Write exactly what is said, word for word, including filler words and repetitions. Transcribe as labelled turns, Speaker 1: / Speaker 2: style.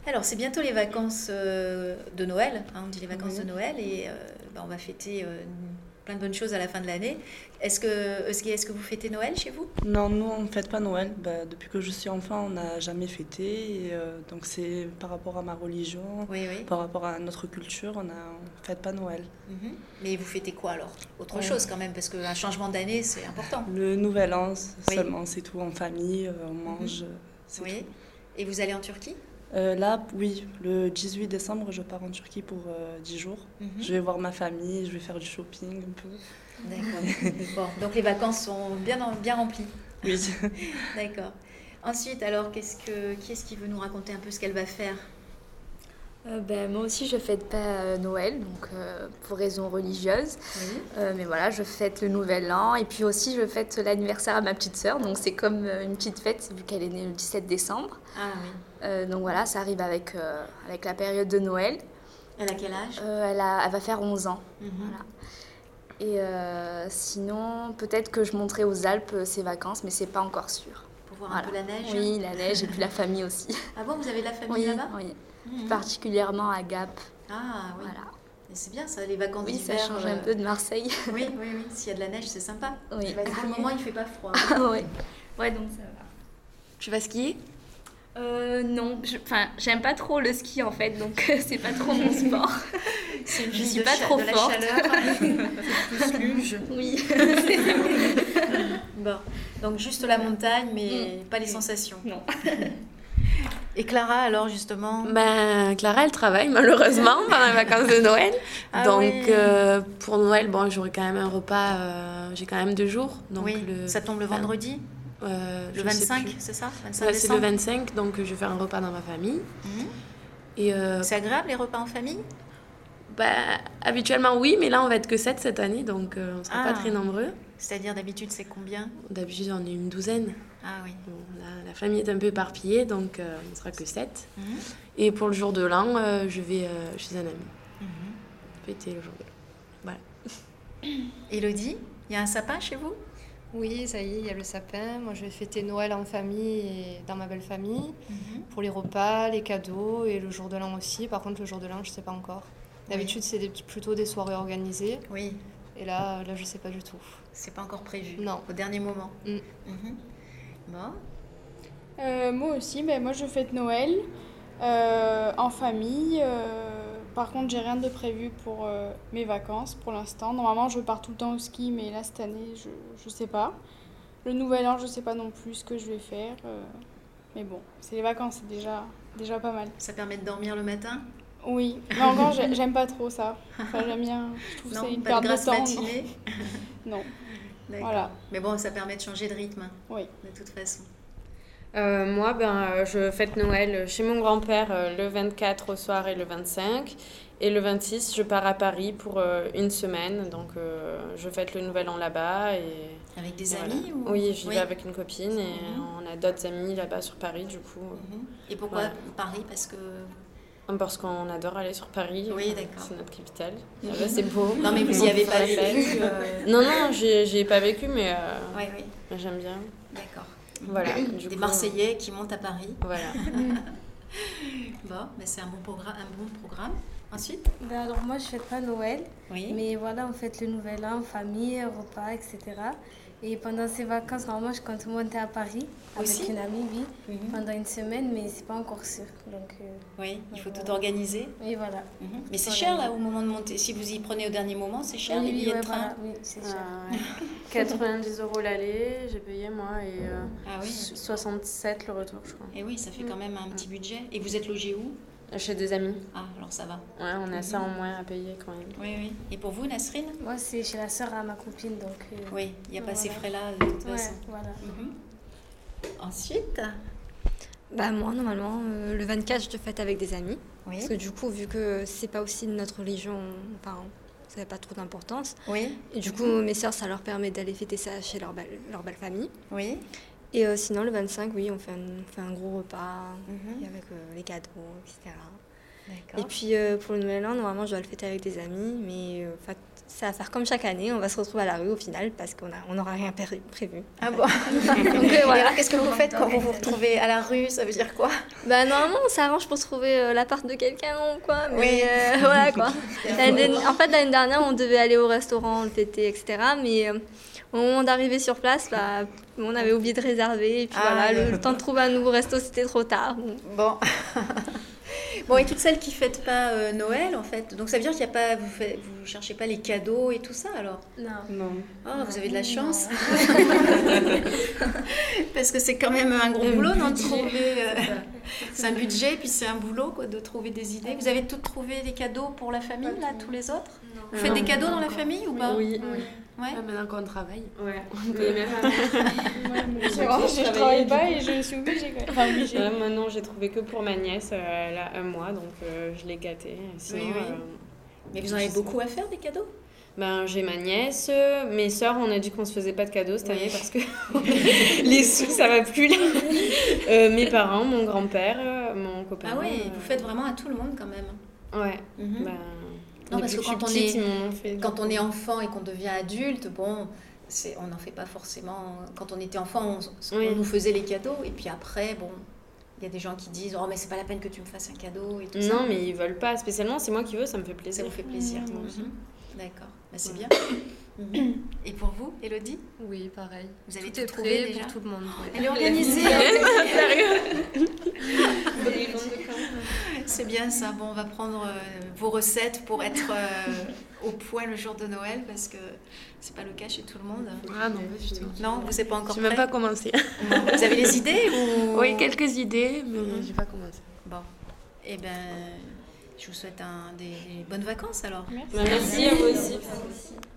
Speaker 1: Alors, c'est bientôt les vacances euh, de Noël, hein, on dit les vacances
Speaker 2: Oui.
Speaker 1: de Noël, et euh, bah, on va fêter euh, plein de bonnes choses à la fin de l'année. Est-ce que, est-ce est-ce que vous fêtez Noël chez vous?
Speaker 2: Non, nous, on ne fête pas Noël. Bah, depuis que je suis enfant, on n'a jamais fêté. Et, euh, donc, c'est par rapport à ma religion,
Speaker 1: Oui, oui.
Speaker 2: par rapport à notre culture, on ne fête pas Noël.
Speaker 1: Mhm. Mais vous fêtez quoi alors? Autre
Speaker 2: Euh,
Speaker 1: chose quand même, parce qu'un changement d'année, c'est important.
Speaker 2: Le nouvel an,
Speaker 1: Oui.
Speaker 2: seulement, c'est tout en famille, euh, on mange,
Speaker 1: Mhm.
Speaker 2: c'est
Speaker 1: Oui.
Speaker 2: tout.
Speaker 1: Et vous allez en Turquie?
Speaker 2: Euh, là, oui, le dix-huit décembre, je pars en Turquie pour euh, dix jours.
Speaker 1: Mhm.
Speaker 2: Je vais voir ma famille, je vais faire du shopping un peu.
Speaker 1: D'accord. Bon, donc les vacances sont bien, bien remplies.
Speaker 2: Oui.
Speaker 1: D'accord. Ensuite, alors, qu'est-ce que, qui est-ce qui veut nous raconter un peu ce qu'elle va faire?
Speaker 3: Euh, ben, moi aussi, je fête pas euh, Noël, donc euh, pour raisons religieuses.
Speaker 1: Oui.
Speaker 3: Euh, mais voilà, je fête le Nouvel An et puis aussi je fête l'anniversaire à ma petite sœur. Donc c'est comme euh, une petite fête vu qu'elle est née le dix-sept décembre.
Speaker 1: Ah oui.
Speaker 3: Euh, donc voilà, ça arrive avec, euh, avec la période de Noël.
Speaker 1: Elle a quel âge?
Speaker 3: Euh, elle, a, elle va faire onze ans.
Speaker 1: Mhm.
Speaker 3: Voilà. Et euh, sinon, peut-être que je monterai aux Alpes euh, ces vacances, mais c'est pas encore sûr.
Speaker 1: Pour voir
Speaker 3: Voilà.
Speaker 1: un peu la neige?
Speaker 3: Oui, la neige et puis la famille aussi.
Speaker 1: Ah bon, vous avez de la famille
Speaker 3: Oui,
Speaker 1: là-bas?
Speaker 3: oui.
Speaker 1: Mhm.
Speaker 3: Particulièrement à Gap.
Speaker 1: Ah oui.
Speaker 3: Voilà.
Speaker 1: Et c'est bien ça, les vacances
Speaker 3: Oui, ça
Speaker 1: d'hiver.
Speaker 3: change
Speaker 1: euh,
Speaker 3: un peu de Marseille.
Speaker 1: Oui, oui, oui. S'il y a de la neige, c'est sympa.
Speaker 3: Oui.
Speaker 1: Bah, pour le moment, il fait pas froid.
Speaker 3: ouais. ouais, donc ça va.
Speaker 1: Tu vas skier?
Speaker 3: Euh, non, je- enfin, j'aime pas trop le ski en fait, donc euh, c'est pas trop mon sport.
Speaker 1: C'est une
Speaker 3: Je
Speaker 1: fille
Speaker 3: suis
Speaker 1: de
Speaker 3: pas
Speaker 1: cha-
Speaker 3: trop
Speaker 1: de la
Speaker 3: forte.
Speaker 1: chaleur. Plus luge.
Speaker 3: Oui.
Speaker 1: Bon, donc juste la montagne, mais pas les sensations.
Speaker 3: Non.
Speaker 1: Et Clara, alors justement?
Speaker 4: Ben, Clara, elle travaille malheureusement pendant les vacances de Noël.
Speaker 1: Ah
Speaker 4: donc,
Speaker 1: oui.
Speaker 4: euh, pour Noël, bon, j'aurai quand même un repas. euh, j'ai quand même deux jours. Donc
Speaker 1: Oui,
Speaker 4: le,
Speaker 1: ça tombe le
Speaker 4: enfin,
Speaker 1: vendredi?
Speaker 4: euh,
Speaker 1: Le
Speaker 4: je sais
Speaker 1: vingt-cinq,
Speaker 4: plus.
Speaker 1: c'est ça? vingt-cinq
Speaker 4: Ouais, c'est le
Speaker 1: décembre.
Speaker 4: vingt-cinq, donc je vais faire un repas dans ma famille.
Speaker 1: Mhm.
Speaker 4: Et euh,
Speaker 1: C'est agréable les repas en famille?
Speaker 4: bah, habituellement, oui, mais là, on va être que sept cette année, donc euh, on ne sera
Speaker 1: Ah.
Speaker 4: pas très nombreux.
Speaker 1: C'est-à-dire d'habitude c'est combien?
Speaker 4: D'habitude, on est une douzaine.
Speaker 1: Ah oui.
Speaker 4: Bon, là, la famille est un peu éparpillée, donc euh, on ne sera que sept.
Speaker 1: Mhm.
Speaker 4: Et pour le jour de l'an, euh, je vais euh, chez un ami.
Speaker 1: Mhm.
Speaker 4: Fêter le jour de l'an. Voilà.
Speaker 1: Élodie, il y a un sapin chez vous?
Speaker 5: Oui, ça y est, il y a le sapin. Moi, je vais fêter Noël en famille et dans ma belle famille.
Speaker 1: Mhm.
Speaker 5: Pour les repas, les cadeaux et le jour de l'an aussi. Par contre, le jour de l'an, je ne sais pas encore. D'habitude, c'est des- plutôt des soirées organisées.
Speaker 1: Oui,
Speaker 5: Et là, là je ne sais pas du tout.
Speaker 1: c'est pas encore prévu.
Speaker 5: Non.
Speaker 1: Au dernier moment.
Speaker 5: Mm.
Speaker 1: Mhm. Bon.
Speaker 6: Euh, moi aussi, ben, moi je fête Noël euh, en famille. euh, par contre, j'ai rien de prévu pour euh, mes vacances pour l'instant. Normalement, je pars tout le temps au ski, mais là cette année, je, je sais pas. Le nouvel an, je sais pas non plus ce que je vais faire. euh, mais bon, c'est les vacances, c'est déjà, déjà pas mal.
Speaker 1: Ça permet de dormir le matin?
Speaker 6: Oui, mais encore, j'ai- j'aime pas trop ça. Enfin, j'aime bien, je trouve que c'est
Speaker 1: Non,
Speaker 6: une
Speaker 1: pas de
Speaker 6: perte de
Speaker 1: grasse
Speaker 6: temps.
Speaker 1: matinée?
Speaker 6: Non,
Speaker 1: D'accord.
Speaker 6: voilà,
Speaker 1: Mais bon, ça permet de changer de rythme, hein,
Speaker 6: oui.
Speaker 1: de toute façon.
Speaker 7: Euh, moi, ben, euh, je fête Noël chez mon grand-père euh, le vingt-quatre au soir et le vingt-cinq. Et le vingt-six, je pars à Paris pour euh, une semaine. Donc, euh, je fête le Nouvel An là-bas. Et,
Speaker 1: Avec des
Speaker 7: et
Speaker 1: amis
Speaker 7: voilà.
Speaker 1: ou...
Speaker 7: Oui, j'y
Speaker 1: Oui.
Speaker 7: vais avec une copine et
Speaker 1: Mhm.
Speaker 7: on a d'autres amis là-bas sur Paris, du coup.
Speaker 1: Mhm. Et pourquoi
Speaker 7: Voilà.
Speaker 1: Paris? Parce que...
Speaker 7: Parce qu'on adore aller sur Paris.
Speaker 1: Oui,
Speaker 7: Enfin,
Speaker 1: d'accord.
Speaker 7: C'est notre capitale.
Speaker 1: Mhm.
Speaker 7: Là-bas, c'est beau.
Speaker 1: Non, mais vous
Speaker 7: On
Speaker 1: y avez
Speaker 7: peut
Speaker 1: pas
Speaker 7: faire la
Speaker 1: vécu
Speaker 7: fête.
Speaker 1: euh,
Speaker 7: Non, non, j'y j'y ai pas vécu, mais euh,
Speaker 1: Oui, oui,
Speaker 7: j'aime bien.
Speaker 1: d'accord.
Speaker 7: Voilà. Du
Speaker 1: Des
Speaker 7: coup,
Speaker 1: Marseillais qui montent à Paris.
Speaker 7: Voilà.
Speaker 1: Bon, mais c'est un bon, programme, un bon programme. Ensuite?
Speaker 8: Ben alors moi je fête pas Noël,
Speaker 1: Oui.
Speaker 8: mais voilà on fête le Nouvel An, famille, repas, et cetera. Et pendant ces vacances, normalement je compte monter à Paris avec
Speaker 1: Aussi?
Speaker 8: une amie, oui,
Speaker 1: Mhm.
Speaker 8: pendant une semaine, mais c'est pas encore sûr. Donc euh,
Speaker 1: Oui, il faut
Speaker 8: Voilà.
Speaker 1: tout organiser.
Speaker 8: oui voilà.
Speaker 1: Mhm. Mais c'est
Speaker 8: Faut
Speaker 1: cher là
Speaker 8: organiser.
Speaker 1: au moment de monter. Si vous y prenez au dernier moment, c'est cher les
Speaker 8: Oui, oui,
Speaker 1: billets
Speaker 8: ouais,
Speaker 1: de train.
Speaker 8: voilà, oui, c'est cher.
Speaker 7: Euh, ouais. quatre-vingt-dix euros l'aller, j'ai payé moi, et euh,
Speaker 1: Ah oui.
Speaker 7: soixante-sept le retour, je crois.
Speaker 1: Et oui, ça fait quand même un petit budget. Et vous êtes logé où?
Speaker 7: Chez des amis.
Speaker 1: Ah, alors ça va.
Speaker 7: Ouais, on a ça en moins à payer quand même.
Speaker 1: Oui, oui. Et pour vous, Nasrine?
Speaker 8: Moi c'est chez la sœur à ma copine, donc euh,
Speaker 1: Oui, il n'y a pas
Speaker 8: Voilà.
Speaker 1: ces frais-là de toute
Speaker 8: ouais,
Speaker 1: façon.
Speaker 8: voilà.
Speaker 1: Mhm. Ensuite?
Speaker 9: Bah moi normalement euh, le vingt-quatre je te fête avec des amis
Speaker 1: Oui.
Speaker 9: parce que du coup vu que c'est pas aussi de notre religion, enfin ça n'a pas trop d'importance
Speaker 1: Oui.
Speaker 9: et du coup mes sœurs ça leur permet d'aller fêter ça chez leur belle, leur belle famille
Speaker 1: Oui.
Speaker 9: et euh, sinon le vingt-cinq oui on fait un, on fait un gros repas
Speaker 1: Mhm.
Speaker 9: et avec euh, les cadeaux et cetera.
Speaker 1: D'accord.
Speaker 9: Et puis euh, pour le nouvel an, normalement, je dois le fêter avec des amis, mais euh, enfin, ça va faire comme chaque année, on va se retrouver à la rue au final parce qu'on a, on n'aura rien pré- prévu.
Speaker 1: Ah bon. Donc,
Speaker 9: euh, voilà.
Speaker 1: Et alors, qu'est-ce que vous faites quand vous vous retrouvez à la rue? Ça veut dire quoi?
Speaker 9: Bah, normalement, on s'arrange pour trouver euh, l'appart de quelqu'un ou quoi, mais
Speaker 1: Oui.
Speaker 9: euh, voilà quoi. L'année- en fait, l'année dernière, on devait aller au restaurant, le fêter, et cetera. Mais euh, au moment d'arriver sur place, bah, on avait oublié de réserver. Et puis
Speaker 1: Ah,
Speaker 9: voilà,
Speaker 1: oui.
Speaker 9: le temps de trouver un nouveau resto, c'était trop tard. Bon.
Speaker 1: Bon. Bon, et toutes celles qui ne fêtent pas euh, Noël, en fait, donc ça veut dire qu'il y a pas, vous faites, vous cherchez pas les cadeaux et tout ça, alors?
Speaker 8: Non.
Speaker 7: Non.
Speaker 1: Oh, vous avez de la chance. Parce que c'est quand même un gros boulot, non, de trouver... euh, c'est un budget, puis c'est un boulot, quoi, de trouver des idées. Vous avez toutes trouvé des cadeaux pour la famille, là, tous les autres? Vous faites des cadeaux dans la famille ou pas?
Speaker 7: Oui.
Speaker 1: Ouais.
Speaker 4: Ah, maintenant qu'on travaille.
Speaker 7: Ouais.
Speaker 6: Ouais, mais c'est vrai, je, je travaille pas et je suis obligée quand même. Enfin, obligée.
Speaker 7: Ouais, moi, non, j'ai trouvé que pour ma nièce, euh, elle a un mois, donc euh, je l'ai gâtée. Sinon,
Speaker 1: Oui, oui.
Speaker 7: euh,
Speaker 1: Mais vous en avez beaucoup à faire, des cadeaux?
Speaker 7: ben, j'ai ma nièce, euh, mes sœurs, on a dit qu'on se faisait pas de cadeaux cette
Speaker 1: Oui.
Speaker 7: année parce que les sous, ça va plus là. Euh, mes parents, mon grand-père, euh, mon copain.
Speaker 1: Ah oui,
Speaker 7: euh,
Speaker 1: vous faites vraiment à tout le monde quand même.
Speaker 7: Ouais.
Speaker 1: Mhm.
Speaker 7: Ben,
Speaker 1: Non, parce
Speaker 7: depuis
Speaker 1: que quand
Speaker 7: je
Speaker 1: on
Speaker 7: suis petite,
Speaker 1: est-
Speaker 7: ils m'en ont fait.
Speaker 1: Quand on est enfant et qu'on devient adulte, bon, c'est, on n'en fait pas forcément. Quand on était enfant, on, on
Speaker 7: Oui.
Speaker 1: nous faisait les cadeaux, et puis après, bon, il y a des gens qui disent, oh mais c'est pas la peine que tu me fasses un cadeau et tout ça.
Speaker 7: Non, mais ils veulent pas spécialement, c'est moi qui veux, ça me fait
Speaker 1: Ça
Speaker 7: plaisir.
Speaker 1: vous fait plaisir.
Speaker 7: Moi aussi.
Speaker 1: Mhm. D'accord, bah, c'est
Speaker 7: Ouais.
Speaker 1: bien. Mhm. Et pour vous, Élodie,
Speaker 8: Oui, pareil.
Speaker 1: vous avez
Speaker 8: Tout
Speaker 1: tout
Speaker 8: est
Speaker 1: trouvé
Speaker 8: prêt
Speaker 1: déjà?
Speaker 8: pour tout le monde. ouais.
Speaker 1: Elle est organisée.
Speaker 7: Sérieux
Speaker 1: C'est bien ça. Bon, on va prendre euh, vos recettes pour être euh, au point le jour de Noël, parce que c'est pas le cas chez tout le monde.
Speaker 4: Ah non, pas du tout.
Speaker 1: Non, vous n'êtes pas encore
Speaker 4: J'ai même
Speaker 1: prêt.
Speaker 4: pas commencé.
Speaker 1: Non. Vous avez des idées ou...
Speaker 4: Oui, quelques idées, mais
Speaker 1: Mhm.
Speaker 4: j'ai pas commencé.
Speaker 1: Bon, eh ben, je vous souhaite un, des, des bonnes vacances alors.
Speaker 7: Ben, merci à vous aussi.